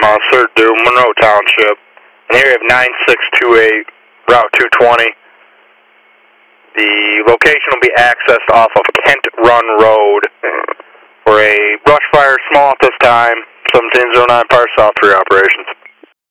on 3rd due, Monroe Township. And here we have 9628, Route 220. The location will be accessed off of Kent Run Road for a brush fire, small at this time, 1709 Park South 3 operations.